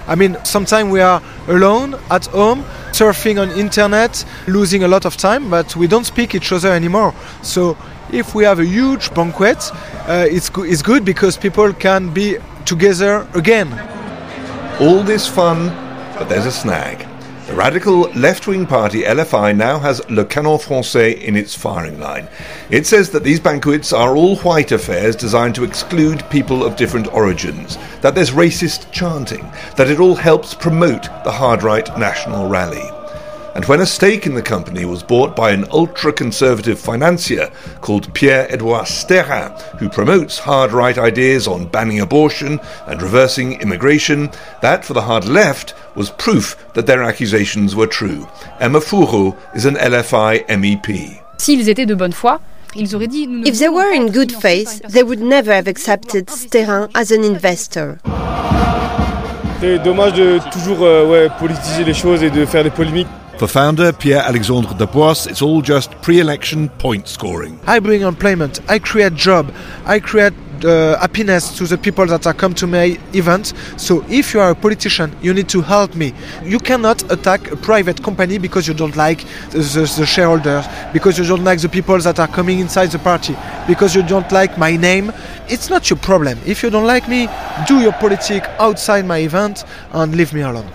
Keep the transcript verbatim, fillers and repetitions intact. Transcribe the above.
I mean, sometimes we are alone at home, surfing on internet, losing a lot of time, but we don't speak each other anymore. So if we have a huge banquet, uh, it's, go- it's good because people can be together again. All this fun, but there's a snag. The radical left-wing party L F I now has Le Canon Français in its firing line. It says that these banquets are all white affairs designed to exclude people of different origins, that there's racist chanting, that it all helps promote the hard-right national rally. And when a stake in the company was bought by an ultra-conservative financier called Pierre-Edouard Sterrin, who promotes hard-right ideas on banning abortion and reversing immigration, that, for the hard left, was proof that their accusations were true. Emma Fourreau is an L F I M E P. S'ils étaient de bonne foi, ils auraient dit... Nous ne If they voulons were pas in good financer faith, une they would never have accepted Sterrin as an investor. C'est dommage de toujours euh, ouais, politiser les choses et de faire des polémiques. For founder Pierre-Alexandre Dabois, it's all just pre-election point scoring. I bring employment, I create job, I create uh, happiness to the people that are come to my event. So if you are a politician, you need to help me. You cannot attack a private company because you don't like the, the, the shareholders, because you don't like the people that are coming inside the party, because you don't like my name. It's not your problem. If you don't like me, do your politics outside my event and leave me alone.